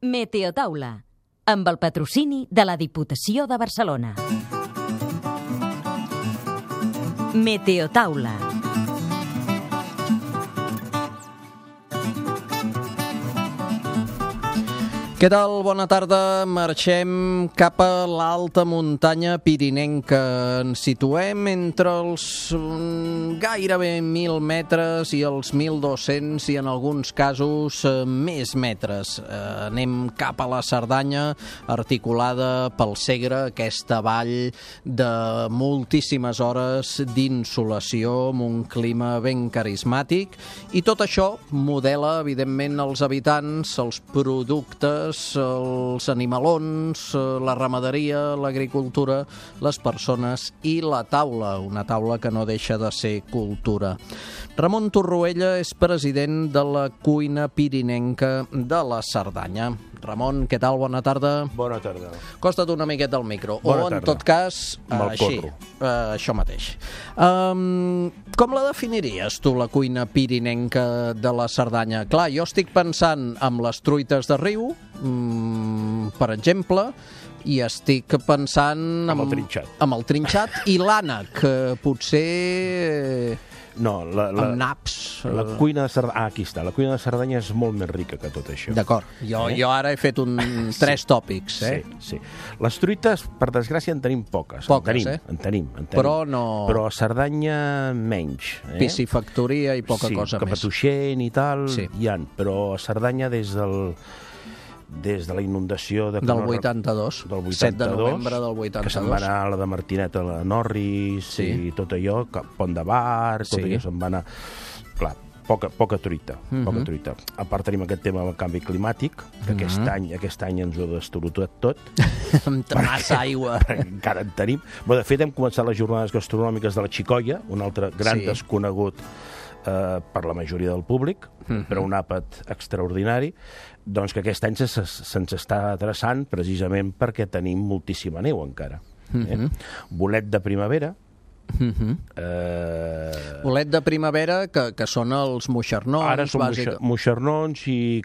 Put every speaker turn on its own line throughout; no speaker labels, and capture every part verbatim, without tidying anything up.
Meteotaula, amb el patrocini de la Diputació de Barcelona. Meteotaula.
Què tal? Bona tarda. Marxem cap a l'alta muntanya pirinenca. Ens situem entre els mm, gairebé mil metres i els mil dos-cents i en alguns casos eh, més metres. Eh, anem cap a la Cerdanya, articulada pel Segre, aquesta vall de moltíssimes hores d'insolació amb un clima ben carismàtic, i tot això modela, evidentment, els habitants, els productes, els animalons, la ramaderia, l'agricultura, les persones i la taula, una taula que no deixa de ser cultura. Ramon Torroella és president de la cuina pirinenca de la Cerdanya. Ramon, què tal? Bona tarda.
Bona tarda.
Costa't una miqueta el micro.
Bona
o, en
tarda.
tot cas,
Me'l
així,
corro.
uh, això mateix. Um, com la definiries, tu, la cuina pirinenca de la Cerdanya? Clar, jo estic pensant en les truites de riu, um, per exemple, i estic pensant...
Amb el trinxat.
Amb el trinxat i l'ànec, que potser...
No, la, la,
amb naps.
la
eh,
cuina de Cerdanya... Ah, aquí està. La cuina de Cerdanya és molt més rica que tot això.
D'acord. Jo,
Eh?
jo ara he fet un, tres tòpics, eh?
Sí, sí. Les truites, per desgràcia, en tenim poques.
Poques,
en tenim,
eh?
En tenim, en tenim.
Però no...
Però a Cerdanya menys. Eh?
Piscifactoria i poca
sí,
cosa més.
Capatuixent i tal,
Sí.
hi han. Però a Cerdanya, des del... des de la inundació de...
Del vuitanta-dos.
del
set de
vuitanta-dos,
novembre del vuitanta-dos.
que se'n va anar la de Martinet a la Norris,
Sí.
i tot allò, Pont de Bar, tot
Sí.
allò se'n va anar... Clar, poca, poca truita,
Mhm.
poca truita. A part tenim aquest tema del canvi climàtic, que aquest
Mhm.
any aquest any ens ho ha destorotat tot,
Amb massa aigua.
perquè encara en tenim. Però, de fet, hem començat les jornades gastronòmiques de la Xicoia, un altre gran
Sí.
desconegut eh, per la majoria del públic,
Mhm.
però un àpat extraordinari, doncs que aquest any se- se- se'ns està adreçant precisament perquè tenim moltíssima neu encara. Eh?
Mhm.
Bolet de primavera,
Mhm.
eh,
Bolet de primavera, que, que són els moixernons,
ara són
bàsica.
moixa- moixernons i,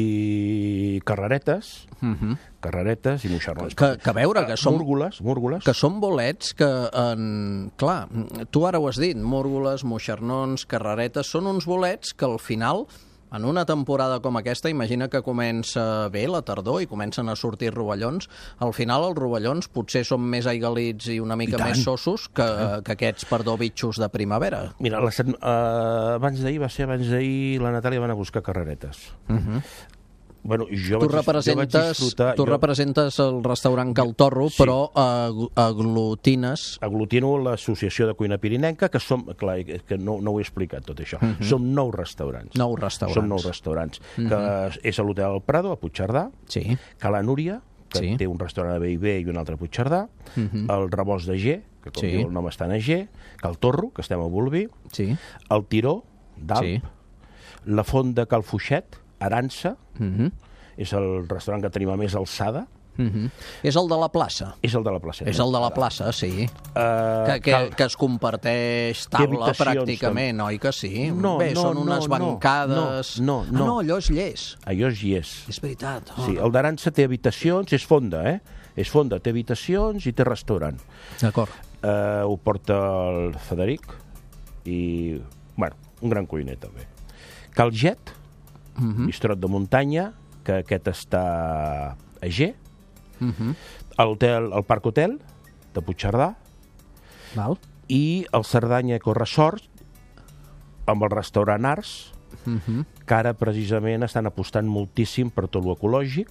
i carreretes,
Mhm.
carreretes i moixernons.
Que, que a veure, que són,
Múrgoles, múrgoles.
que són bolets que, en... clar, tu ara ho has dit, múrgoles, moixernons, carreretes, són uns bolets que al final, en una temporada com aquesta, imagina que comença bé la tardor i comencen a sortir rovellons, al final els rovellons potser són més aigalits i una mica
I tant.
més sossos que, que aquests, perdó, bitxos de primavera.
Mira, la, set- eh, abans d'ahir, va ser abans d'ahir, la Natàlia va anar a buscar carreretes.
Mhm.
Bueno, jo
Tu
vaig, jo vaig
representes,
disfrutar...
tu
jo
representes el restaurant Cal Torro,
Sí.
però ag- aglutines...
aglutino l'Associació de Cuina Pirinenca, que som... Clar, que no, no ho he explicat, tot això.
Mhm.
Som nou restaurants.
Nou restaurants.
Som nou restaurants.
Mhm.
Que és a l'Hotel El Prado, a Puigcerdà,
Sí.
que la Núria, que
Sí.
té un restaurant a B i B i un altre a Puigcerdà,
Mhm.
el Rebost de G, que com
Sí.
diu el nom està en G, Cal Torro, que estem a Bolví,
Sí.
el Tiró, d'Alp,
Sí.
la Font de Cal Fuixet, Arança,
Mhm.
és el restaurant que tenim a més alçada,
Mhm. És el de la plaça.
és el de la placeta.
És el de la plaça, sí.
Uh,
Que, que, que es comparteix taula
habitacions,
pràcticament, oi que sí?
No,
Bé,
no,
són
no,
unes
no,
bancades...
no, no,
Ah,
no.
no, allò és llest.
Allò és llest.
És veritat. Oh.
Sí, el d'Arança té habitacions, és fonda, eh? És fonda, té habitacions i té restaurant.
D'acord.
Uh, ho porta el Federic i, bueno, un gran cuiner també. Calget,
Mhm.
bistrot de muntanya, que aquest està a G,
Mhm.
l'hotel, el Parc Hotel de Puigcerdà,
Val.
i el Cerdanya Eco Resort amb el restaurant Ars,
Mhm.
que ara precisament estan apostant moltíssim per tot l'ecològic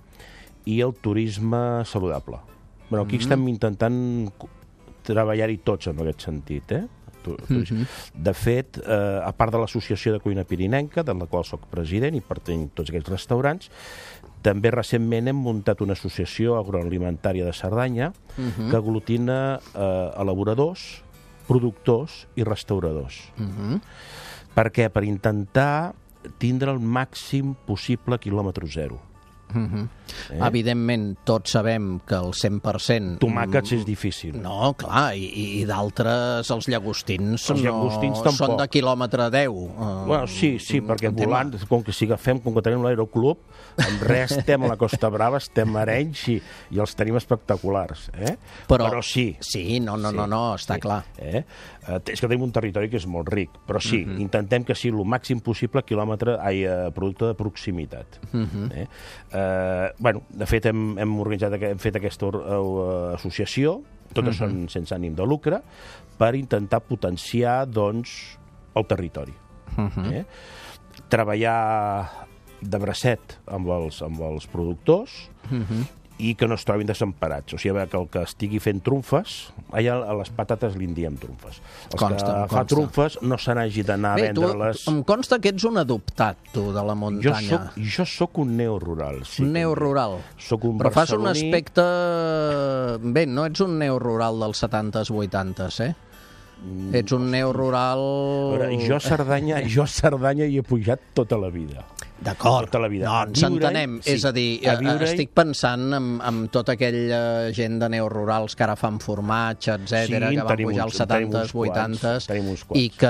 i el turisme saludable. Bueno, aquí
Mhm.
estem intentant co- treballar-hi tots en aquest sentit, eh? Tu-
Mhm.
De fet, eh, a part de l'Associació de Cuina Pirinenca, de la qual sóc president i pertenc tots aquests restaurants, també recentment hem muntat una associació agroalimentària de Cerdanya
Mhm.
que aglutina eh, elaboradors, productors i restauradors.
Mhm.
Per què? Per intentar tindre el màxim possible quilòmetre zero.
Mm-hmm. Eh? Evidentment, tots sabem que el cent per cent...
Tomàquets és difícil.
No, clar, i, i d'altres, els llagostins,
els llagostins
no,
tampoc.
Són de quilòmetre deu.
Bueno, sí, sí, perquè volant, com que si agafem, com que tenim l'aeroclub, en res estem a la Costa Brava, estem a Arenys i, i els tenim espectaculars. Eh?
Però,
però sí.
Sí, no, no, sí, no, no, està
sí.
clar.
Eh? Eh, és que tenim un territori que és molt ric, però sí, uh-huh. intentem que sigui el màxim possible quilòmetre, ai, producte de proximitat. Uh-huh. eh? Eh, bueno, de fet, hem, hem organitzat, hem fet aquesta uh, associació, totes uh-huh. són sense ànim de lucre, per intentar potenciar, doncs, el territori. Uh-huh. eh? Treballar de bracet amb els, amb els productors, uh-huh. i que no es trobin desemparats. O sigui, que el que estigui fent trumfes, allà a les patates li en diem trumfes. Els
consta,
que
consta.
fa trumfes no se n'hagi d'anar a vendre-les...
Tu, em consta que ets un adoptat, tu, de la muntanya.
Jo soc, jo soc un neorural. Sí,
un neorural.
Soc un
Però
barceloní...
fas un aspecte... Bé, no ets un neorural dels setantes, vuitantes, eh? Mm. Ets un neorural...
Veure, jo a Cerdanya, jo a Cerdanya hi he pujat tota la vida.
D'acord,
tota la vida.
No, ens entenem. Sí. És a dir, a estic pensant en, en tota aquella gent de neorurals que ara fan formatge, etcètera, sí, que van pujar als setantes, vuitantes, i que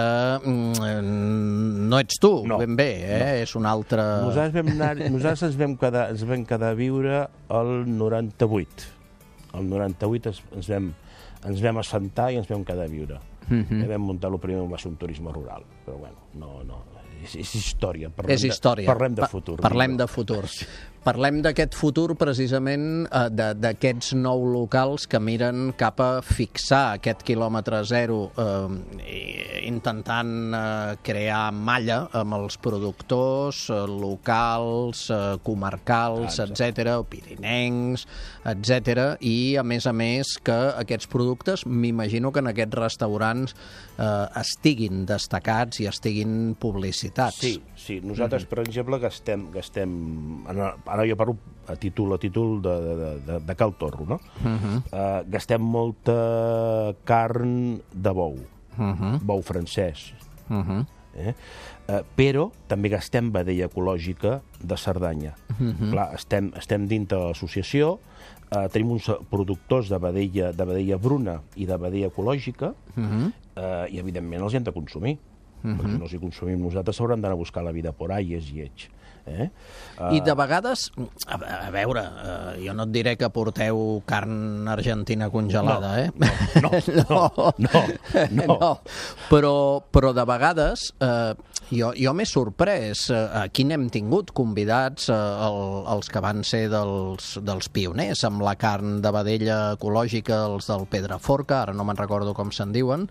mm, no ets tu, no, ben bé, eh? No. És un altre...
Nosaltres, vam anar, nosaltres ens, vam quedar, ens vam quedar a viure el noranta-vuit. El noranta-vuit ens, ens, vam, ens vam assentar i ens vam quedar a viure. Uh-huh. Vam muntar el primer, va ser un turisme rural, però bueno, no, no, és, és història. Parlem
és història.
De, parlem de futur.
Pa parlem de futur. Parlem d'aquest futur precisament, eh, d'aquests nou locals que miren cap a fixar aquest quilòmetre zero, eh, intentant eh, crear malla amb els productors eh, locals, eh, comarcals, ah, etcètera, pirinencs, etcètera, i a més a més que aquests productes, m'imagino que en aquests restaurants eh, estiguin destacats i estiguin publicitats.
Sí, sí. Nosaltres, mm-hmm. per exemple, gastem, gastem ara jo parlo a títol, a títol de, de, de, de Cal Torro, no? Uh-huh. uh, gastem molta carn de bou, uh-huh. bou francès, uh-huh. eh? uh, però també gastem vedella ecològica de Cerdanya. Uh-huh. Clar, estem, estem dintre de l'associació, uh, tenim uns productors de vedella, de vedella bruna i de vedella ecològica, uh-huh. uh, i evidentment els hi hem de consumir. Uh-huh. Perquè si no els hi consumim nosaltres s'hauran d'anar a buscar la vida por ahí, és lleig. Eh? Uh...
I de vegades, a, a veure, uh, jo no et diré que porteu carn argentina congelada,
no,
eh?
No, no, no, no, no.
no. Però, però de vegades uh, jo, jo m'he sorprès. Uh, aquí n'hem tingut convidats uh, el, els que van ser dels, dels pioners amb la carn de vedella ecològica, els del Pedraforca, ara no me'n recordo com se'n diuen.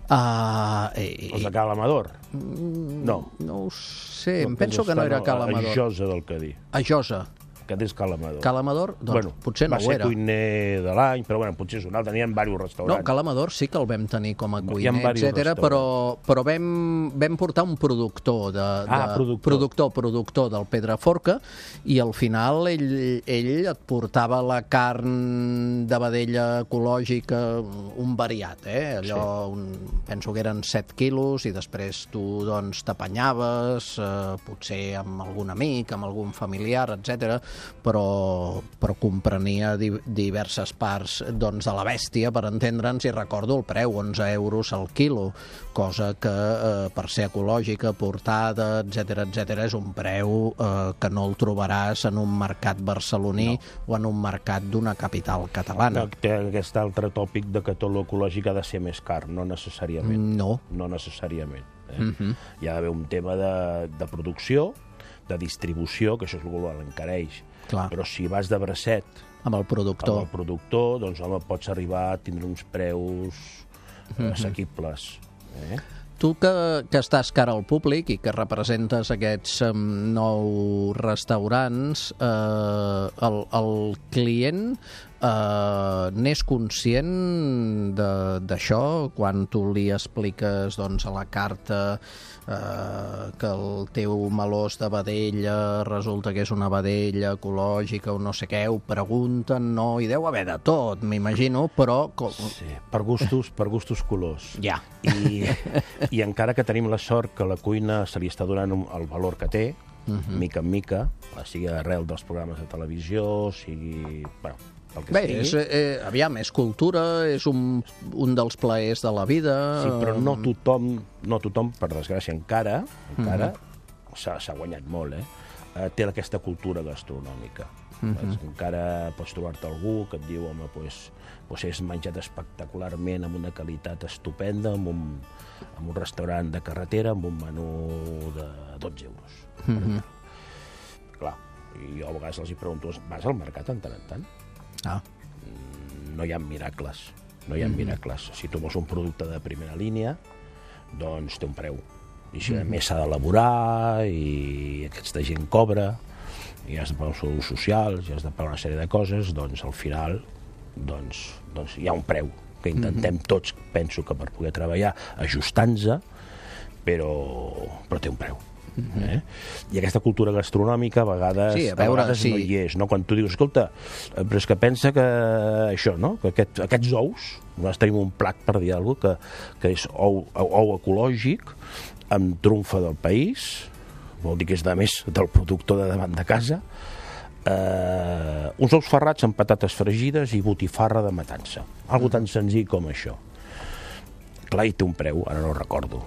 Uh, i,
els de Cal Amador? No.
No ho sé, no, em penso que no era Cal Amador.
A Josa del Cadí.
A Josa.
Aquest és Cal Amador.
Cal Amador? Doncs
bueno,
potser no ho era.
Va ser cuiner de l'any, però bueno, potser és un altre. N'hi ha diversos restaurants.
No, Cal Amador sí que el vam tenir com a cuiner, etcètera, però, però vam, vam portar un productor, de, de,
ah, productor.
productor, productor del Pedraforca, i al final ell, ell et portava la carn de vedella ecològica, un variat, eh? Allò, sí. un, penso que eren set quilos, i després tu doncs t'apanyaves, eh, potser amb algun amic, amb algun familiar, etcètera, però, però comprenia di, diverses parts doncs, de la bèstia, per entendre'ns, i recordo el preu, onze euros al quilo, cosa que eh, per ser ecològica, portada, etcètera, etcètera, és un preu eh, que no el trobaràs en un mercat barceloní no. o en un mercat d'una capital catalana.
No, té aquest altre tòpic de que tot l'ecològic ha de ser més car, no necessàriament.
No.
No necessàriament. Eh?
Uh-huh.
Hi ha d'haver un tema de, de producció, de distribució, que això és el que l'encareix.
Clar.
Però si vas de bracet
amb el productor,
amb el productor doncs home, pots arribar a tindre uns preus uh-huh. assequibles. Eh?
Tu que, que estàs cara al públic i que representes aquests um, nou restaurants, eh, el, el client eh, n'és conscient d'això quan tu li expliques doncs, a la carta eh, que el teu melós de vedella resulta que és una vedella ecològica o no sé què, ho pregunten, no, hi deu haver de tot, m'imagino, però...
Sí, per gustos, per gustos colors.
Ja.
I, I encara que tenim la sort que la cuina se li està donant el valor que té, uh-huh. mica en mica, sigui arrel dels programes de televisió, sigui... Bueno, pel que
Bé,
sigui.
és, eh, aviam, és cultura, és un, un dels plaers de la vida...
Sí, però no tothom, no tothom per desgràcia, encara, encara uh-huh. s'ha guanyat molt, eh? eh? Té aquesta cultura gastronòmica. Uh-huh. Encara pots trobar-te algú que et diu, home, pues, pues és menjat espectacularment, amb una qualitat estupenda, amb un, amb un restaurant de carretera, amb un menú de dotze euros. Uh-huh. Clar, i jo a vegades els hi pregunto, vas al mercat en tant en tant?
Ah.
No hi ha miracles, no hi ha uh-huh. miracles. Si tu vols un producte de primera línia, doncs té un preu. I si a més s'ha d'elaborar, i aquesta gent cobra, i has de pagar els sous socials, i has de pagar una sèrie de coses, doncs al final doncs, doncs hi ha un preu que intentem mm-hmm. tots, penso que per poder treballar ajustant-se, però, però té un preu. Mm-hmm. eh? I aquesta cultura gastronòmica a vegades, sí, a veure, a vegades sí. no hi és, no? Quan tu dius, escolta, però és que pensa que això, no? Que aquest, aquests ous, nosaltres tenim un plat, per dir alguna cosa, que, que és ou, ou ecològic, amb trumfa del país, vol dir que és de més del productor de davant de casa, eh, uns ous ferrats amb patates fregides i botifarra de matança. Algo tan senzill com això. Clar, i té un preu, ara no recordo.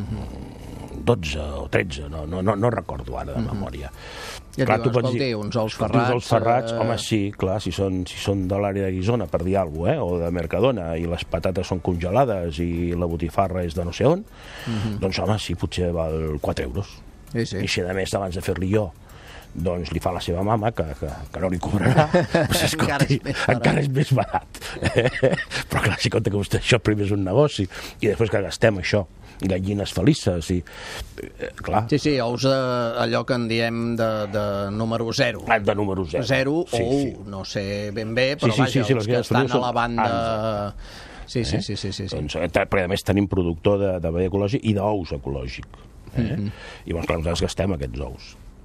dotze o tretze, no, no, no, no recordo ara de memòria.
Ja clar, tu pots dir, uns ous ferrats...
Uns ous ferrats, eh... home, sí, clar, si són, si són de l'àrea de Guissona, per dir alguna cosa, eh, o de Mercadona, i les patates són congelades i la botifarra és de no sé on, uh-huh. doncs, home, sí, potser val quatre euros.
Sí, sí.
I si a més abans de fer-li jo doncs li fa la seva mama, que, que, que no li cobrarà, doncs, escolti, encara és més barat. Però clar, si compta que vostè això primer és un negoci i després que gastem això, gallines felices i... Eh, clar.
Sí, sí, ous de, allò que en diem de, de número zero.
Ah, de número zero.
Zero
sí,
o
sí.
no sé ben bé, però
sí, sí,
vaja,
sí, sí,
els que estan a la banda...
Ans.
Sí, sí, sí, sí, sí, sí.
Doncs, perquè a més tenim productor de, de veí ecològic i d'ous ecològic. Eh? Mm-hmm. I doncs, clar, nosaltres gastem aquests ous.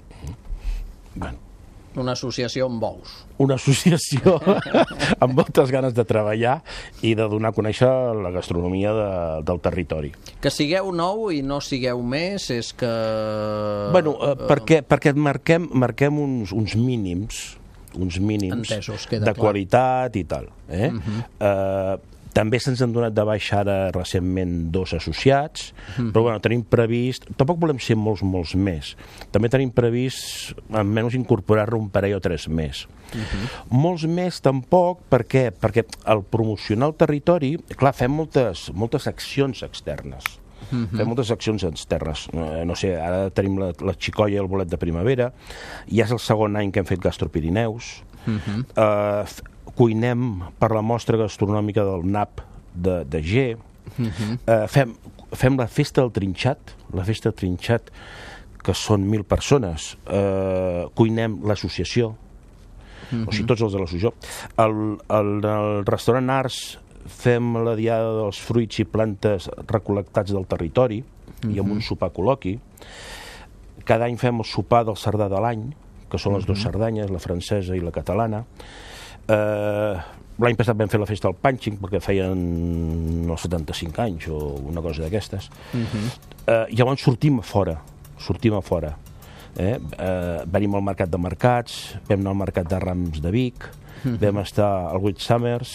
Bueno.
Una associació amb ous.
Una associació amb moltes ganes de treballar i de donar a conèixer la gastronomia de, del territori.
Que sigueu nou i no sigueu més és que...
Bueno, eh, perquè, perquè marquem, marquem uns, uns mínims, uns mínims
Entesos,
de
clar.
Qualitat i tal. Eh? Uh-huh. eh, També se'ns han donat de baixa ara recentment dos associats, mm. però bueno, tenim previst... Tampoc volem ser molts, molts més. També tenim previst, almenys, incorporar-ne un parell o tres més. Mm-hmm. Molts més tampoc, per què? Perquè al promocionar el territori, clar, fem moltes, moltes accions externes. Mm-hmm. Fem moltes accions externes. Eh, no sé, ara tenim la, la xicolla i el bolet de primavera, ja és el segon any que hem fet Gastropirineus. Mm-hmm. Eh, cuinem per la mostra gastronòmica del N A P de, de G. Uh-huh. eh, fem, fem la festa del trinxat, la festa del trinxat, que són mil persones. Eh, cuinem l'associació, uh-huh. o sigui, tots els de l'associació. El, el, el restaurant Arts fem la diada dels fruits i plantes recol·lectats del territori, uh-huh. i amb un sopar col·loqui. Cada any fem el sopar del Cerdà de l'any, que són les uh-huh. dues Cerdanyes, la francesa i la catalana. Uh, l'any passat vam fer la festa del Punching perquè feien els setanta-cinc anys o una cosa d'aquestes. Uh-huh. uh, llavors sortim a fora sortim a fora eh? uh, venim al mercat de mercats, vam anar al mercat de Rams de Vic, uh-huh. vam estar al Wheat Summers.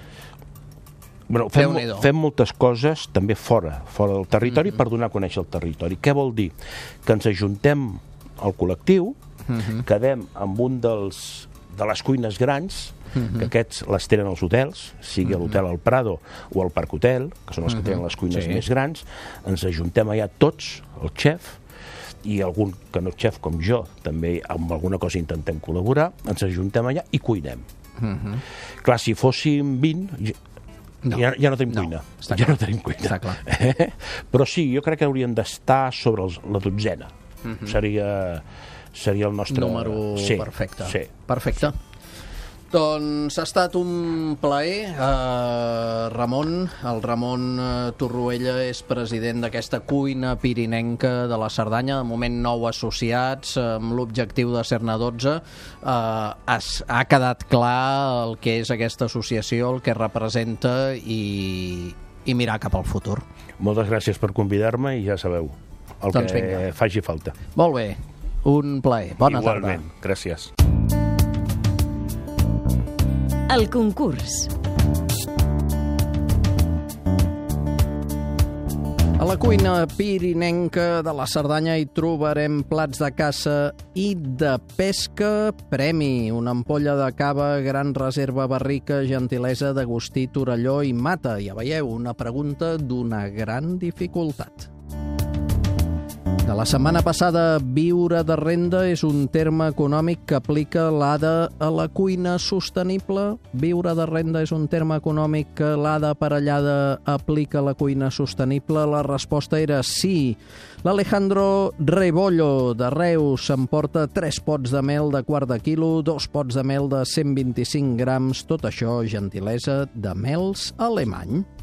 Bueno, fem, fem moltes coses també fora, fora del territori, uh-huh. per donar a conèixer el territori. Què vol dir? Que ens ajuntem al col·lectiu, uh-huh. quedem amb un dels de les cuines grans, uh-huh. que aquests les tenen als hotels, sigui uh-huh. l'hotel al Prado o al Parc Hotel, que són els que uh-huh. tenen les cuines sí. més grans, ens ajuntem allà tots, el xef, i algun que no és xef com jo, també amb alguna cosa intentem col·laborar, ens ajuntem allà i cuinem. Uh-huh. Clar, si fóssim vint, no. Ja, ja no tenim no, cuina. Ja clar. no tenim cuina.
Està clar.
Eh? Però sí, jo crec que hauríem d'estar sobre els, la dotzena. Uh-huh. Seria... seria el nostre...
número
sí,
perfecte.
Sí.
Perfecte. Doncs ha estat un plaer. Uh, Ramon, el Ramon uh, Torroella és president d'aquesta cuina pirinenca de la Cerdanya, de moment nou associats, amb l'objectiu de ser-ne dotze. Uh, has, ha quedat clar el que és aquesta associació, el que representa i, i mirar cap al futur.
Moltes gràcies per convidar-me i ja sabeu, el doncs que vinga. faci falta.
Molt bé. Un plaer. Bona
Igualment.
tarda.
Gràcies.
El concurs.
A la cuina pirinenca de la Cerdanya hi trobarem plats de caça i de pesca. Premi, una ampolla de cava, gran reserva barrica, gentilesa d'Agustí Torelló i Mata. Ja veieu, una pregunta d'una gran dificultat. De la setmana passada, viure de renda és un terme econòmic que aplica l'A D A a la cuina sostenible. Viure de renda és un terme econòmic que l'A D A aparellada aplica a la cuina sostenible. La resposta era sí. L'Alejandro Rebollo de Reus s'emporta tres pots de mel de quart de quilo, dos pots de mel de cent vint-i-cinc grams, tot això gentilesa de Mels Alemany.